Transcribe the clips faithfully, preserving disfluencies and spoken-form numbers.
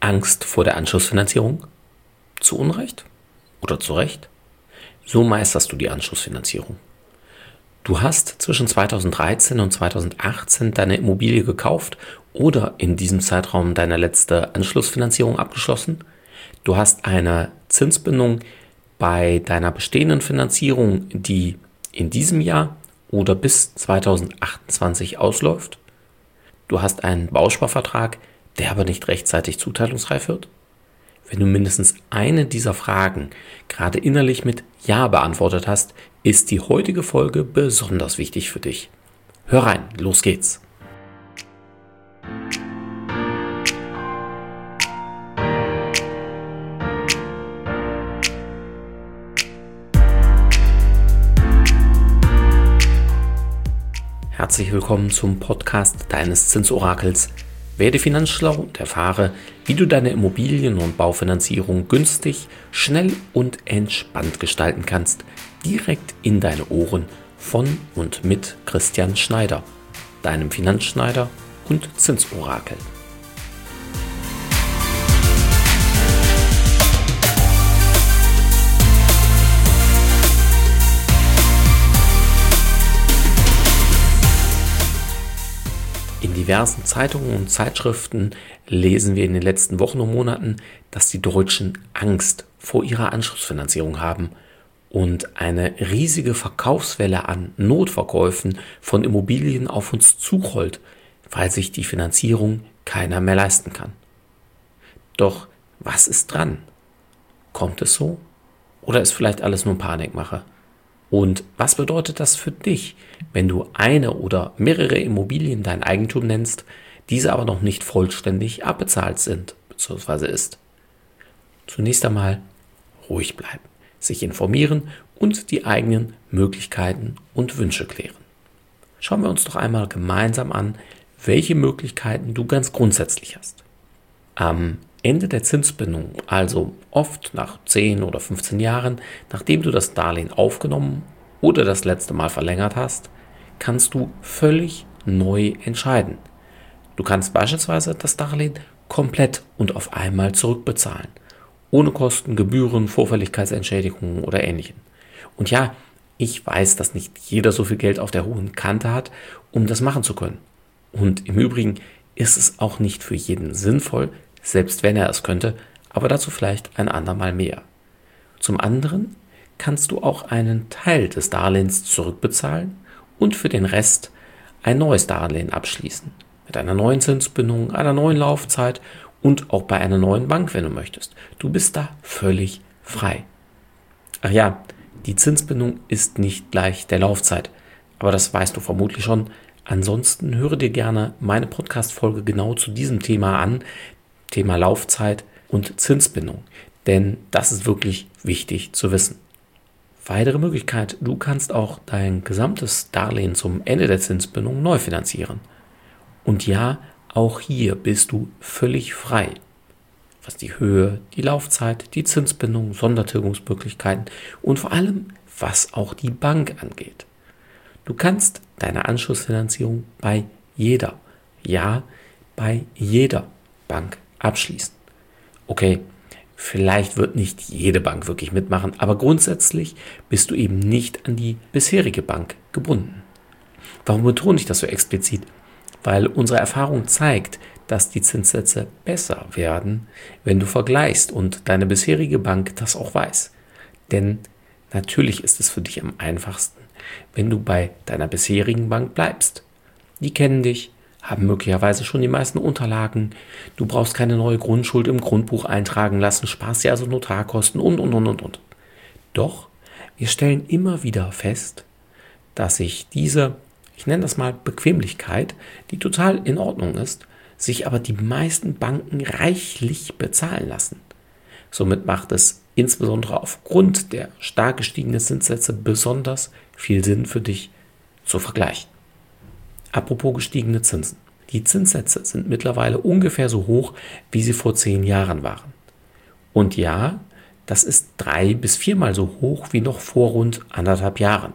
Angst vor der Anschlussfinanzierung? Zu Unrecht oder zu Recht? So meisterst du die Anschlussfinanzierung. Du hast zwischen zweitausenddreizehn und zweitausendachtzehn deine Immobilie gekauft oder in diesem Zeitraum deine letzte Anschlussfinanzierung abgeschlossen. Du hast eine Zinsbindung bei deiner bestehenden Finanzierung, die in diesem Jahr oder bis zweitausendachtundzwanzig ausläuft. Du hast einen Bausparvertrag, der aber nicht rechtzeitig zuteilungsreif wird. Wenn du mindestens eine dieser Fragen gerade innerlich mit Ja beantwortet hast, ist die heutige Folge besonders wichtig für dich. Hör rein, los geht's! Herzlich willkommen zum Podcast deines Zinsorakels. Werde finanzschlau und erfahre, wie du deine Immobilien- und Baufinanzierung günstig, schnell und entspannt gestalten kannst. Direkt in deine Ohren von und mit Christian Schneider, deinem Finanzschneider und Zinsorakel. In diversen Zeitungen und Zeitschriften lesen wir in den letzten Wochen und Monaten, dass die Deutschen Angst vor ihrer Anschlussfinanzierung haben und eine riesige Verkaufswelle an Notverkäufen von Immobilien auf uns zurollt, weil sich die Finanzierung keiner mehr leisten kann. Doch was ist dran? Kommt es so? Oder ist vielleicht alles nur Panikmache? Und was bedeutet das für dich, wenn du eine oder mehrere Immobilien dein Eigentum nennst, diese aber noch nicht vollständig abbezahlt sind bzw. ist? Zunächst einmal ruhig bleiben, sich informieren und die eigenen Möglichkeiten und Wünsche klären. Schauen wir uns doch einmal gemeinsam an, welche Möglichkeiten du ganz grundsätzlich hast. Am Ende der Zinsbindung, also oft nach zehn oder fünfzehn Jahren, nachdem du das Darlehen aufgenommen oder das letzte Mal verlängert hast, kannst du völlig neu entscheiden. Du kannst beispielsweise das Darlehen komplett und auf einmal zurückbezahlen, ohne Kosten, Gebühren, Vorfälligkeitsentschädigungen oder Ähnlichem. Und ja, ich weiß, dass nicht jeder so viel Geld auf der hohen Kante hat, um das machen zu können. Und im Übrigen ist es auch nicht für jeden sinnvoll, selbst wenn er es könnte, aber dazu vielleicht ein andermal mehr. Zum anderen kannst du auch einen Teil des Darlehens zurückbezahlen und für den Rest ein neues Darlehen abschließen. Mit einer neuen Zinsbindung, einer neuen Laufzeit und auch bei einer neuen Bank, wenn du möchtest. Du bist da völlig frei. Ach ja, die Zinsbindung ist nicht gleich der Laufzeit, aber das weißt du vermutlich schon. Ansonsten höre dir gerne meine Podcast-Folge genau zu diesem Thema an, Thema Laufzeit und Zinsbindung, denn das ist wirklich wichtig zu wissen. Weitere Möglichkeit, du kannst auch dein gesamtes Darlehen zum Ende der Zinsbindung neu finanzieren. Und ja, auch hier bist du völlig frei, was die Höhe, die Laufzeit, die Zinsbindung, Sondertilgungsmöglichkeiten und vor allem, was auch die Bank angeht. Du kannst deine Anschlussfinanzierung bei jeder, ja, bei jeder Bank abschließen. Okay, vielleicht wird nicht jede Bank wirklich mitmachen, aber grundsätzlich bist du eben nicht an die bisherige Bank gebunden. Warum betone ich das so explizit? Weil unsere Erfahrung zeigt, dass die Zinssätze besser werden, wenn du vergleichst und deine bisherige Bank das auch weiß. Denn natürlich ist es für dich am einfachsten, wenn du bei deiner bisherigen Bank bleibst. Die kennen dich, haben möglicherweise schon die meisten Unterlagen. Du brauchst keine neue Grundschuld im Grundbuch eintragen lassen, sparst dir also Notarkosten und, und, und, und, und. Doch, wir stellen immer wieder fest, dass sich diese, ich nenne das mal Bequemlichkeit, die total in Ordnung ist, sich aber die meisten Banken reichlich bezahlen lassen. Somit macht es insbesondere aufgrund der stark gestiegenen Zinssätze besonders viel Sinn für dich zu vergleichen. Apropos gestiegene Zinsen. Die Zinssätze sind mittlerweile ungefähr so hoch, wie sie vor zehn Jahren waren. Und ja, das ist drei bis viermal so hoch wie noch vor rund anderthalb Jahren.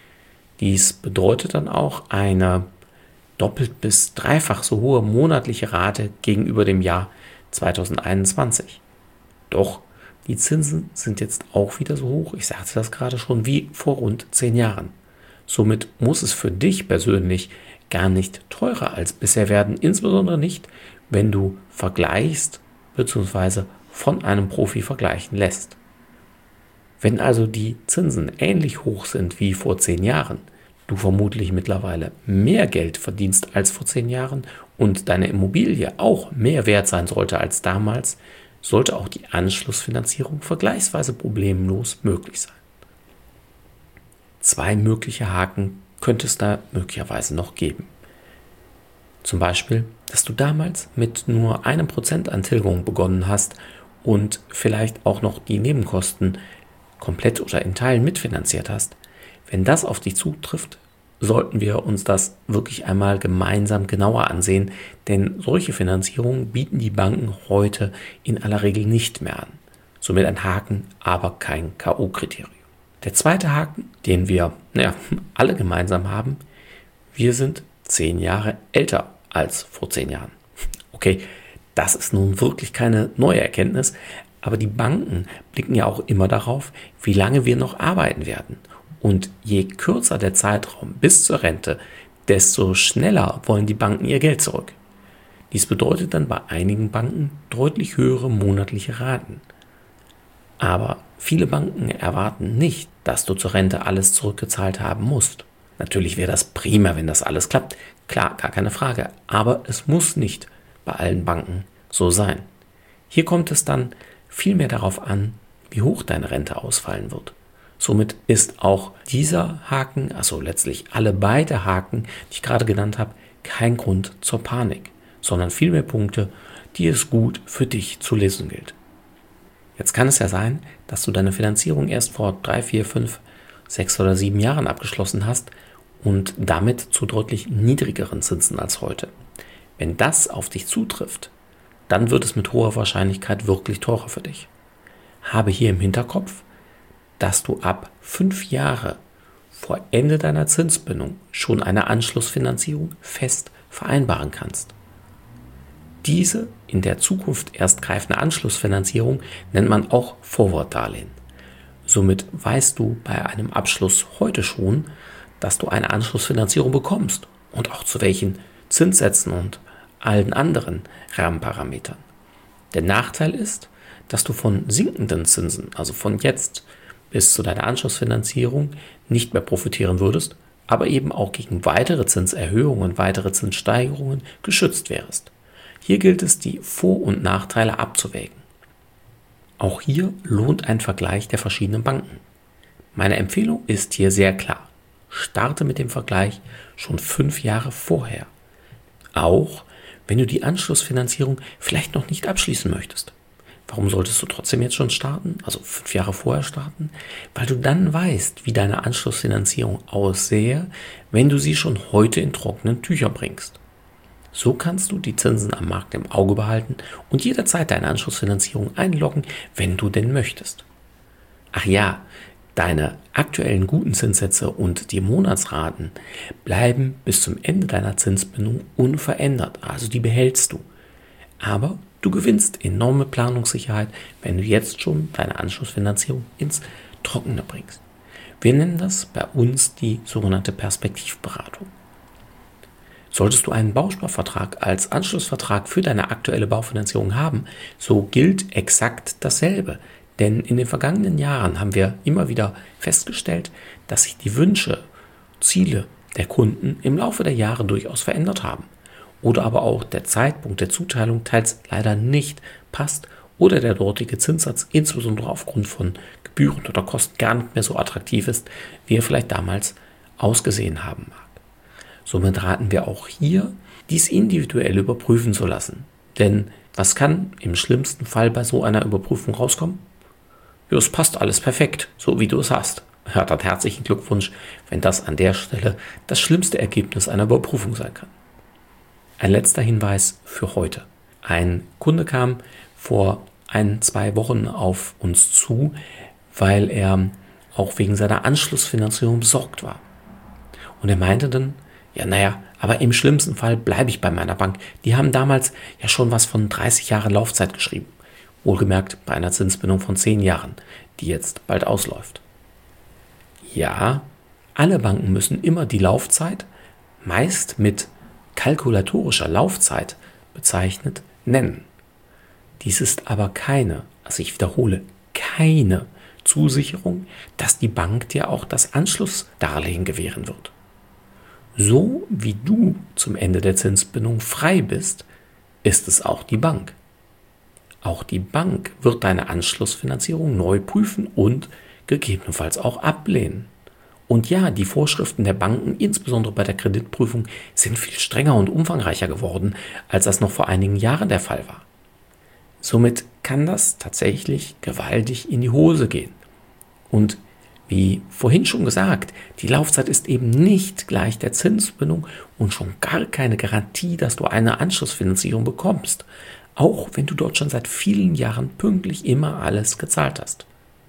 Dies bedeutet dann auch eine doppelt bis dreifach so hohe monatliche Rate gegenüber dem Jahr zweitausendeinundzwanzig. Doch die Zinsen sind jetzt auch wieder so hoch, ich sagte das gerade schon, wie vor rund zehn Jahren. Somit muss es für dich persönlich gar nicht teurer als bisher werden, insbesondere nicht, wenn du vergleichst bzw. von einem Profi vergleichen lässt. Wenn also die Zinsen ähnlich hoch sind wie vor zehn Jahren, du vermutlich mittlerweile mehr Geld verdienst als vor zehn Jahren und deine Immobilie auch mehr wert sein sollte als damals, sollte auch die Anschlussfinanzierung vergleichsweise problemlos möglich sein. Zwei mögliche Haken könnte es da möglicherweise noch geben. Zum Beispiel, dass du damals mit nur einem Prozent an Tilgung begonnen hast und vielleicht auch noch die Nebenkosten komplett oder in Teilen mitfinanziert hast. Wenn das auf dich zutrifft, sollten wir uns das wirklich einmal gemeinsam genauer ansehen, denn solche Finanzierungen bieten die Banken heute in aller Regel nicht mehr an. Somit ein Haken, aber kein K O-Kriterium. Der zweite Haken, den wir naja, alle gemeinsam haben, wir sind zehn Jahre älter als vor zehn Jahren. Okay, das ist nun wirklich keine neue Erkenntnis, aber die Banken blicken ja auch immer darauf, wie lange wir noch arbeiten werden. Und je kürzer der Zeitraum bis zur Rente, desto schneller wollen die Banken ihr Geld zurück. Dies bedeutet dann bei einigen Banken deutlich höhere monatliche Raten. Aber viele Banken erwarten nicht, dass du zur Rente alles zurückgezahlt haben musst. Natürlich wäre das prima, wenn das alles klappt. Klar, gar keine Frage. Aber es muss nicht bei allen Banken so sein. Hier kommt es dann vielmehr darauf an, wie hoch deine Rente ausfallen wird. Somit ist auch dieser Haken, also letztlich alle beide Haken, die ich gerade genannt habe, kein Grund zur Panik, sondern vielmehr Punkte, die es gut für dich zu lesen gilt. Jetzt kann es ja sein, dass du deine Finanzierung erst vor drei, vier, fünf, sechs oder sieben Jahren abgeschlossen hast und damit zu deutlich niedrigeren Zinsen als heute. Wenn das auf dich zutrifft, dann wird es mit hoher Wahrscheinlichkeit wirklich teurer für dich. Habe hier im Hinterkopf, dass du ab fünf Jahre vor Ende deiner Zinsbindung schon eine Anschlussfinanzierung fest vereinbaren kannst. Diese in der Zukunft erst greifende Anschlussfinanzierung nennt man auch Forward-Darlehen. Somit weißt du bei einem Abschluss heute schon, dass du eine Anschlussfinanzierung bekommst und auch zu welchen Zinssätzen und allen anderen Rahmenparametern. Der Nachteil ist, dass du von sinkenden Zinsen, also von jetzt bis zu deiner Anschlussfinanzierung, nicht mehr profitieren würdest, aber eben auch gegen weitere Zinserhöhungen, weitere Zinssteigerungen geschützt wärst. Hier gilt es, die Vor- und Nachteile abzuwägen. Auch hier lohnt ein Vergleich der verschiedenen Banken. Meine Empfehlung ist hier sehr klar. Starte mit dem Vergleich schon fünf Jahre vorher. Auch wenn du die Anschlussfinanzierung vielleicht noch nicht abschließen möchtest. Warum solltest du trotzdem jetzt schon starten, also fünf Jahre vorher starten? Weil du dann weißt, wie deine Anschlussfinanzierung aussähe, wenn du sie schon heute in trockenen Tüchern bringst. So kannst du die Zinsen am Markt im Auge behalten und jederzeit deine Anschlussfinanzierung einloggen, wenn du denn möchtest. Ach ja, deine aktuellen guten Zinssätze und die Monatsraten bleiben bis zum Ende deiner Zinsbindung unverändert, also die behältst du. Aber du gewinnst enorme Planungssicherheit, wenn du jetzt schon deine Anschlussfinanzierung ins Trockene bringst. Wir nennen das bei uns die sogenannte Perspektivberatung. Solltest du einen Bausparvertrag als Anschlussvertrag für deine aktuelle Baufinanzierung haben, so gilt exakt dasselbe. Denn in den vergangenen Jahren haben wir immer wieder festgestellt, dass sich die Wünsche, Ziele der Kunden im Laufe der Jahre durchaus verändert haben. Oder aber auch der Zeitpunkt der Zuteilung teils leider nicht passt oder der dortige Zinssatz insbesondere aufgrund von Gebühren oder Kosten gar nicht mehr so attraktiv ist, wie er vielleicht damals ausgesehen haben mag. Somit raten wir auch hier, dies individuell überprüfen zu lassen. Denn was kann im schlimmsten Fall bei so einer Überprüfung rauskommen? Ja, es passt alles perfekt, so wie du es hast. Ja, dann herzlichen Glückwunsch, wenn das an der Stelle das schlimmste Ergebnis einer Überprüfung sein kann. Ein letzter Hinweis für heute. Ein Kunde kam vor ein, zwei Wochen auf uns zu, weil er auch wegen seiner Anschlussfinanzierung besorgt war. Und er meinte dann, ja naja, Aber im schlimmsten Fall bleibe ich bei meiner Bank. Die haben damals ja schon was von dreißig Jahren Laufzeit geschrieben. Wohlgemerkt bei einer Zinsbindung von zehn Jahren, die jetzt bald ausläuft. Ja, alle Banken müssen immer die Laufzeit, meist mit kalkulatorischer Laufzeit bezeichnet, nennen. Dies ist aber keine, also ich wiederhole, keine Zusicherung, dass die Bank dir auch das Anschlussdarlehen gewähren wird. So wie du zum Ende der Zinsbindung frei bist, ist es auch die Bank. Auch die Bank wird deine Anschlussfinanzierung neu prüfen und gegebenenfalls auch ablehnen. Und ja, die Vorschriften der Banken, insbesondere bei der Kreditprüfung, sind viel strenger und umfangreicher geworden, als das noch vor einigen Jahren der Fall war. Somit kann das tatsächlich gewaltig in die Hose gehen. Und wie vorhin schon gesagt, die Laufzeit ist eben nicht gleich der Zinsbindung und schon gar keine Garantie, dass du eine Anschlussfinanzierung bekommst, auch wenn du dort schon seit vielen Jahren pünktlich immer alles gezahlt hast.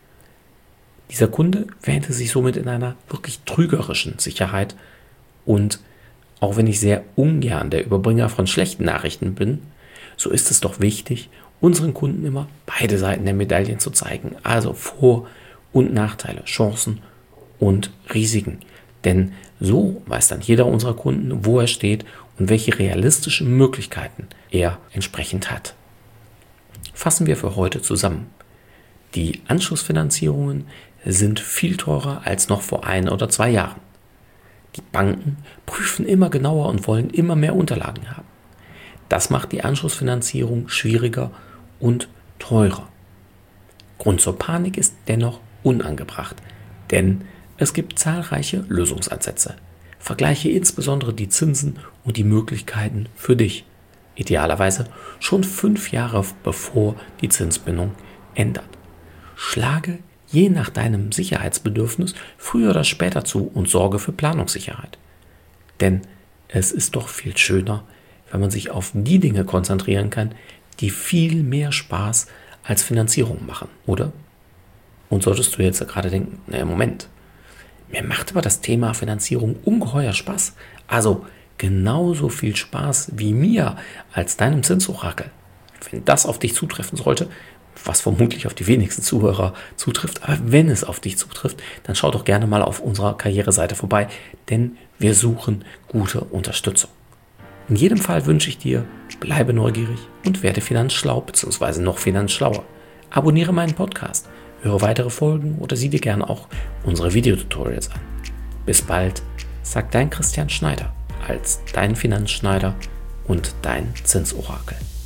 Dieser Kunde wähnte sich somit in einer wirklich trügerischen Sicherheit und auch wenn ich sehr ungern der Überbringer von schlechten Nachrichten bin, so ist es doch wichtig, unseren Kunden immer beide Seiten der Medaillen zu zeigen, also Vor- und Nachteile, Chancen und Risiken. Denn so weiß dann jeder unserer Kunden, wo er steht und welche realistischen Möglichkeiten er entsprechend hat. Fassen wir für heute zusammen. Die Anschlussfinanzierungen sind viel teurer als noch vor ein oder zwei Jahren. Die Banken prüfen immer genauer und wollen immer mehr Unterlagen haben. Das macht die Anschlussfinanzierung schwieriger und teurer. Grund zur Panik ist dennoch unangebracht, denn es gibt zahlreiche Lösungsansätze. Vergleiche insbesondere die Zinsen und die Möglichkeiten für dich. Idealerweise schon fünf Jahre bevor die Zinsbindung ändert. Schlage je nach deinem Sicherheitsbedürfnis früher oder später zu und sorge für Planungssicherheit. Denn es ist doch viel schöner, wenn man sich auf die Dinge konzentrieren kann, die viel mehr Spaß als Finanzierung machen, oder? Und solltest du jetzt gerade denken, naja, Moment, mir macht aber das Thema Finanzierung ungeheuer Spaß. Also genauso viel Spaß wie mir als deinem Zinsorakel. Wenn das auf dich zutreffen sollte, was vermutlich auf die wenigsten Zuhörer zutrifft, aber wenn es auf dich zutrifft, dann schau doch gerne mal auf unserer Karriereseite vorbei, denn wir suchen gute Unterstützung. In jedem Fall wünsche ich dir, bleibe neugierig und werde finanzschlau bzw. noch finanzschlauer. Abonniere meinen Podcast, höre weitere Folgen oder sieh dir gerne auch unsere Videotutorials an. Bis bald, sagt dein Christian Schneider als dein Finanzschneider und dein Zinsorakel.